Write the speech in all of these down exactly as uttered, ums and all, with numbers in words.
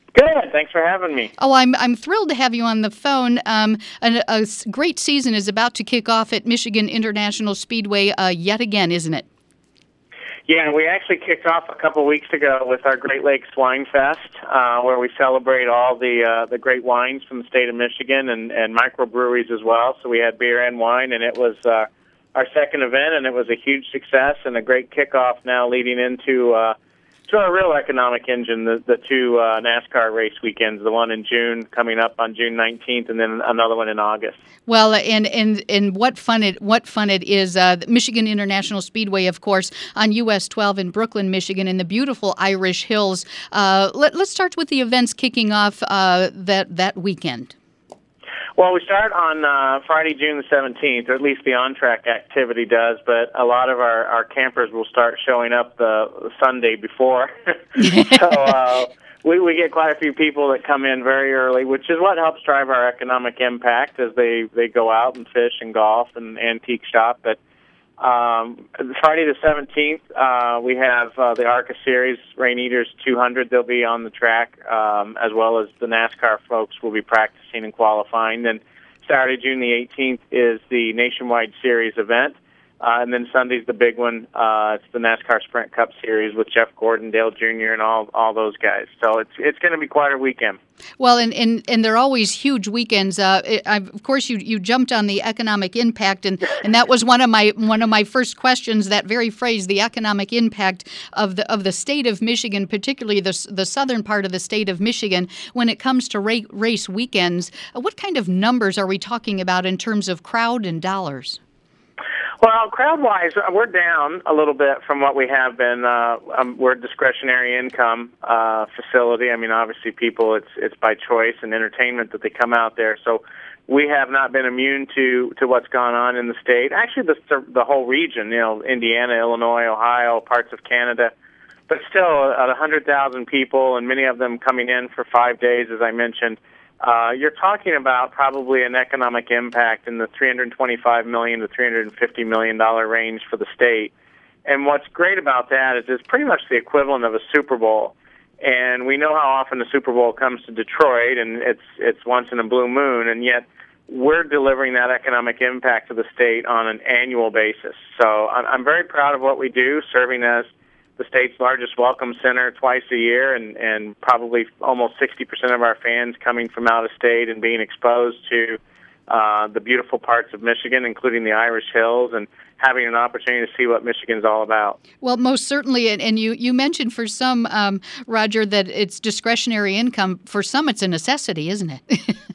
Good. Thanks for having me. Oh, I'm I'm thrilled to have you on the phone. Um, a, a s- great season is about to kick off at Michigan International Speedway uh, yet again, isn't it? Yeah, we actually kicked off a couple weeks ago with our Great Lakes Wine Fest, uh, where we celebrate all the uh, the great wines from the state of Michigan and, and microbreweries as well. So we had beer and wine, and it was uh, our second event, and it was a huge success and a great kickoff now leading into uh, to our real economic engine, the, the two uh, NASCAR race weekends, the one in June coming up on June nineteenth, and then another one in August. Well, and and and what fun it what fun it is! Uh, Michigan International Speedway, of course, on U S twelve in Brooklyn, Michigan, in the beautiful Irish Hills. Uh, let, let's start with the events kicking off uh, that that weekend. Well, we start on uh, Friday, June the seventeenth, or at least the on-track activity does, but a lot of our, our campers will start showing up the Sunday before. so uh, we, we get quite a few people that come in very early, which is what helps drive our economic impact as they, they go out and fish and golf and antique shop. But um, Friday the seventeenth, uh, we have uh, the ARCA Series Rain Eaters two hundred. They'll be on the track, um, as well as the NASCAR folks will be practicing and qualifying. Then Saturday, June the eighteenth, is the Nationwide Series event. Uh, and then Sunday's the big one. Uh, it's the NASCAR Sprint Cup Series with Jeff Gordon, Dale Junior, and all all those guys. So it's it's going to be quite a weekend. Well, and, and, and they're always huge weekends. Uh, it, I, of course, you you jumped on the economic impact, and, and that was one of my one of my first questions. That very phrase, the economic impact of the of the state of Michigan, particularly the the southern part of the state of Michigan, when it comes to ra- race weekends. Uh, what kind of numbers are we talking about in terms of crowd and dollars? Well, crowd-wise, we're down a little bit from what we have been. Uh, um, we're a discretionary income uh, facility. I mean, obviously, people, it's it's by choice and entertainment that they come out there. So we have not been immune to, to what's gone on in the state. Actually, the the whole region, you know, Indiana, Illinois, Ohio, parts of Canada. But still, at one hundred thousand people, and many of them coming in for five days, as I mentioned, Uh, you're talking about probably an economic impact in the three hundred twenty-five million dollars to three hundred fifty million dollars range for the state. And what's great about that is it's pretty much the equivalent of a Super Bowl. And we know how often the Super Bowl comes to Detroit, and it's it's once in a blue moon, and yet we're delivering that economic impact to the state on an annual basis. So I'm, I'm very proud of what we do, serving as the state's largest welcome center twice a year, and, and probably almost sixty percent of our fans coming from out of state and being exposed to uh, the beautiful parts of Michigan, including the Irish Hills, and having an opportunity to see what Michigan's all about. Well, most certainly, and, and you, you mentioned for some, um, Roger, that it's discretionary income. For some, it's a necessity, isn't it?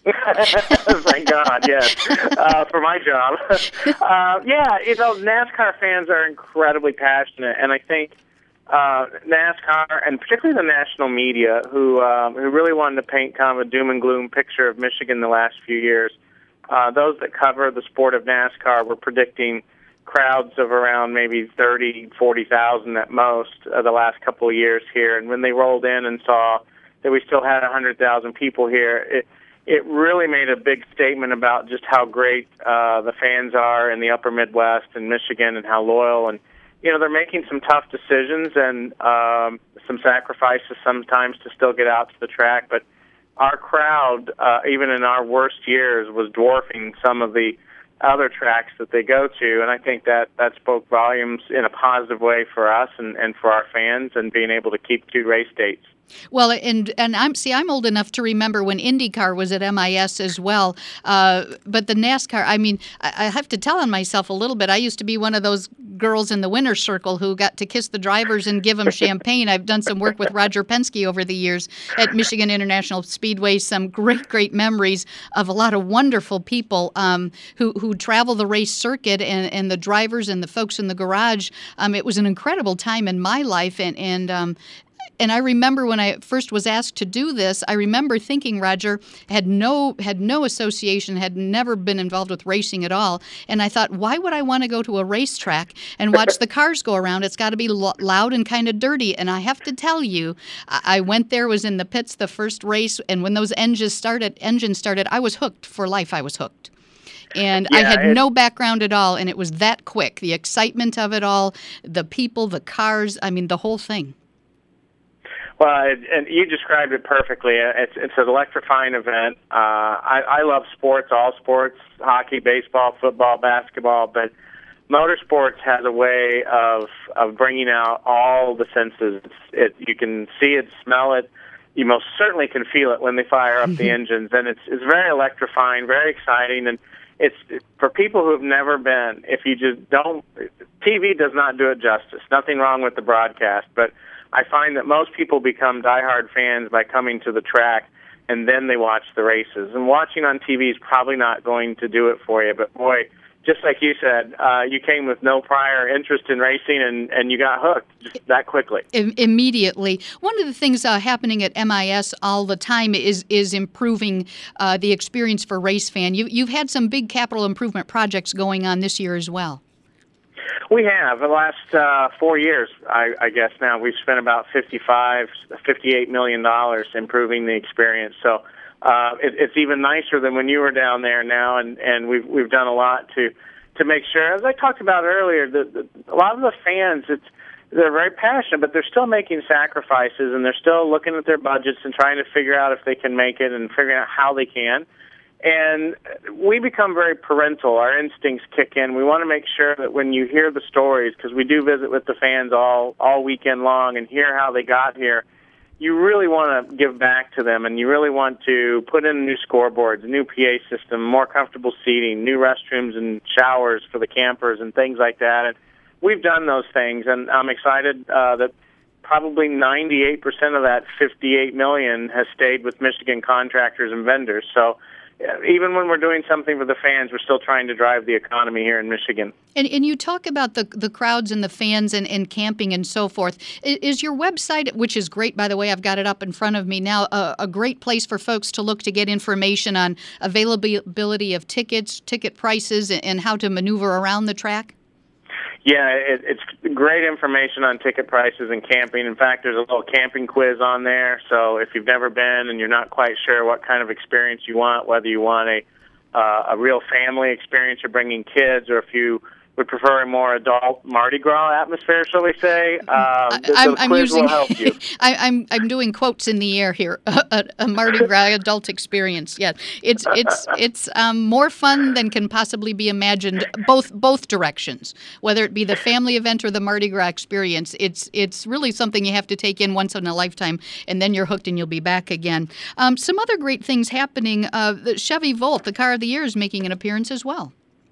Thank God, yes. Uh, for my job. uh, yeah, you know, NASCAR fans are incredibly passionate, and I think Uh, NASCAR, and particularly the national media, who um, who really wanted to paint kind of a doom and gloom picture of Michigan the last few years. Uh, those that cover the sport of NASCAR were predicting crowds of around maybe thirty, forty thousand at most uh, the last couple of years here. And when they rolled in and saw that we still had one hundred thousand people here, it it really made a big statement about just how great uh, the fans are in the upper Midwest and Michigan, and how loyal. And you know, they're making some tough decisions and um, some sacrifices sometimes to still get out to the track. But our crowd, uh, even in our worst years, was dwarfing some of the other tracks that they go to. And I think that that spoke volumes in a positive way for us and, and for our fans, and being able to keep two race dates. Well, and and I'm see, I'm old enough to remember when IndyCar was at M I S as well. Uh, but the NASCAR, I mean, I, I have to tell on myself a little bit. I used to be one of those girls in the winner's circle who got to kiss the drivers and give them champagne. I've done some work with Roger Penske over the years at Michigan International Speedway. Some great, great memories of a lot of wonderful people um, who who travel the race circuit, and, and the drivers and the folks in the garage. Um, it was an incredible time in my life, and and. Um, And I remember when I first was asked to do this, I remember thinking, Roger, had no had no association, had never been involved with racing at all. And I thought, why would I want to go to a racetrack and watch the cars go around? It's got to be lo- loud and kind of dirty. And I have to tell you, I-, I went there, was in the pits the first race, and when those engines started, engines started, I was hooked for life. I was hooked. And yeah, I had it, no background at all, and it was that quick. The excitement of it all, the people, the cars, I mean, the whole thing. Well, it, and you described it perfectly. It's it's an electrifying event. Uh, I, I love sports, all sports, hockey, baseball, football, basketball, but motorsports has a way of of bringing out all the senses. It's, it you can see it, smell it. You most certainly can feel it when they fire up the engines, and it's it's very electrifying, very exciting, and it's for people who have never been. If you just don't, T V does not do it justice. Nothing wrong with the broadcast, but I find that most people become diehard fans by coming to the track, and then they watch the races. And watching on T V is probably not going to do it for you. But, boy, just like you said, uh, you came with no prior interest in racing, and, and you got hooked just that quickly. Immediately. One of the things uh, happening at M I S all the time is is improving uh, the experience for race fan. You, you've had some big capital improvement projects going on this year as well. We have. The last uh, four years, I, I guess now, we've spent about fifty-five, fifty-eight million dollars improving the experience. So uh, it, it's even nicer than when you were down there now, and, and we've we've done a lot to to make sure, as I talked about earlier, that a lot of the fans, it's they're very passionate, but they're still making sacrifices, and they're still looking at their budgets and trying to figure out if they can make it and figuring out how they can. And we become very parental. Our instincts kick in. We want to make sure that when you hear the stories, because we do visit with the fans all, all weekend long and hear how they got here, you really want to give back to them, and you really want to put in new scoreboards, a new P A system, more comfortable seating, new restrooms and showers for the campers and things like that. And we've done those things, and I'm excited uh, that probably ninety-eight percent of that fifty-eight million dollars has stayed with Michigan contractors and vendors. So even when we're doing something for the fans, we're still trying to drive the economy here in Michigan. And, and you talk about the the crowds and the fans and, and camping and so forth. Is your website, which is great, by the way, I've got it up in front of me now, a, a great place for folks to look to get information on availability of tickets, ticket prices, and how to maneuver around the track? Yeah, it, it's great information on ticket prices and camping. In fact, there's a little camping quiz on there. So if you've never been and you're not quite sure what kind of experience you want, whether you want a uh, a real family experience or bringing kids, or if you would prefer a more adult Mardi Gras atmosphere, shall we say, uh, the, I'm, the I'm quiz using, will help you. I, I'm I'm doing quotes in the air here. A, a Mardi Gras adult experience. Yeah, it's it's it's um, more fun than can possibly be imagined. Both both directions, whether it be the family event or the Mardi Gras experience, it's it's really something you have to take in once in a lifetime, and then you're hooked and you'll be back again. Um, some other great things happening. Uh, the Chevy Volt, the car of the year, is making an appearance as well.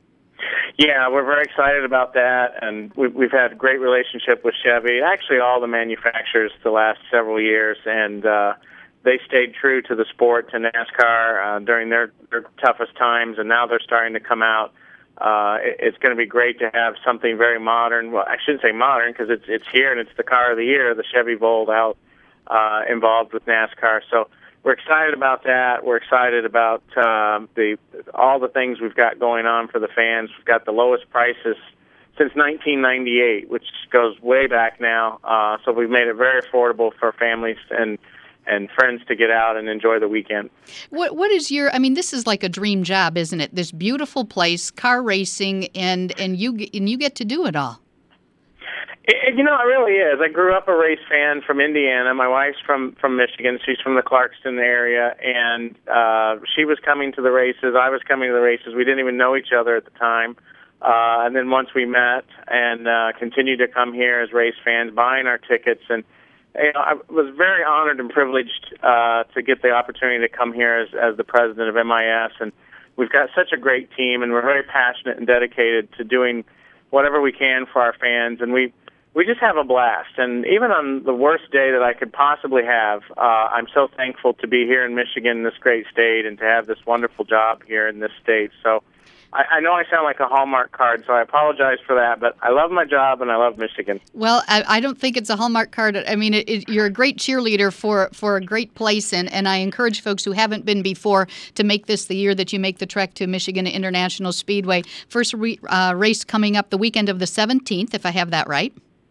Yeah, we're very excited about that, and we've, we've had a great relationship with Chevy, actually all the manufacturers the last several years, and uh, they stayed true to the sport, to NASCAR uh, during their, their toughest times, and now they're starting to come out. Uh, it, it's going to be great to have something very modern. Well, I shouldn't say modern because it's it's here and it's the car of the year, the Chevy Volt out uh, involved with NASCAR. So we're excited about that. We're excited about um, the all the things we've got going on for the fans. We've got the lowest prices since nineteen ninety-eight, which goes way back now. Uh, so we've made it very affordable for families and and friends to get out and enjoy the weekend. What What is your, I mean, this is like a dream job, isn't it? This beautiful place, car racing, and, and, you, and you get to do it all. It, you know, it really is. I grew up a race fan from Indiana. My wife's from, from Michigan. She's from the Clarkston area, and uh, she was coming to the races. I was coming to the races. We didn't even know each other at the time. Uh, and then once we met and uh, continued to come here as race fans, buying our tickets, and you know, I was very honored and privileged uh, to get the opportunity to come here as, as the president of M I S. And we've got such a great team, and we're very passionate and dedicated to doing whatever we can for our fans. And we We just have a blast, and even on the worst day that I could possibly have, uh, I'm so thankful to be here in Michigan, this great state, and to have this wonderful job here in this state. So I, I know I sound like a Hallmark card, so I apologize for that, but I love my job and I love Michigan. Well, I, I don't think it's a Hallmark card. I mean, it, it, you're a great cheerleader for, for a great place, and, and I encourage folks who haven't been before to make this the year that you make the trek to Michigan International Speedway. First re, uh, race coming up the weekend of the seventeenth, if I have that right.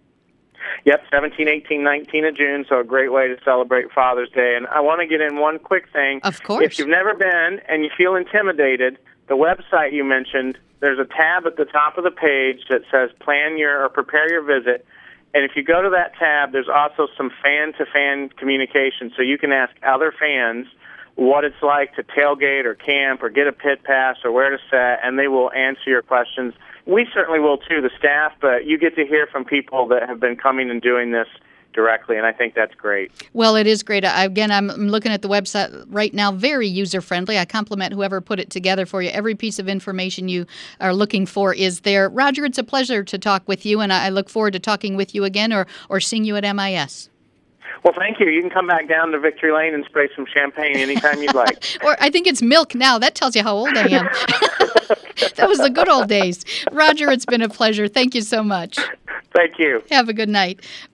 Yep, seventeen, eighteen, nineteen of June, so a great way to celebrate Father's Day. And I want to get in one quick thing. Of course. If you've never been and you feel intimidated, the website you mentioned, there's a tab at the top of the page that says plan your or prepare your visit, And if you go to that tab, there's also some fan-to-fan communication, so you can ask other fans what it's like to tailgate or camp or get a pit pass or where to set, and they will answer your questions. We certainly will too, the staff, but you get to hear from people that have been coming and doing this directly, and I think that's great. Well, it is great. I, again, I'm looking at the website right now, very user-friendly. I compliment whoever put it together for you. Every piece of information you are looking for is there. Roger, it's a pleasure to talk with you, and I look forward to talking with you again or, or seeing you at M I S. Well, thank you. You can come back down to Victory Lane and spray some champagne anytime you'd like. Or I think it's milk now. That tells you how old I am. That was the good old days. Roger, it's been a pleasure. Thank you so much. Thank you. Have a good night.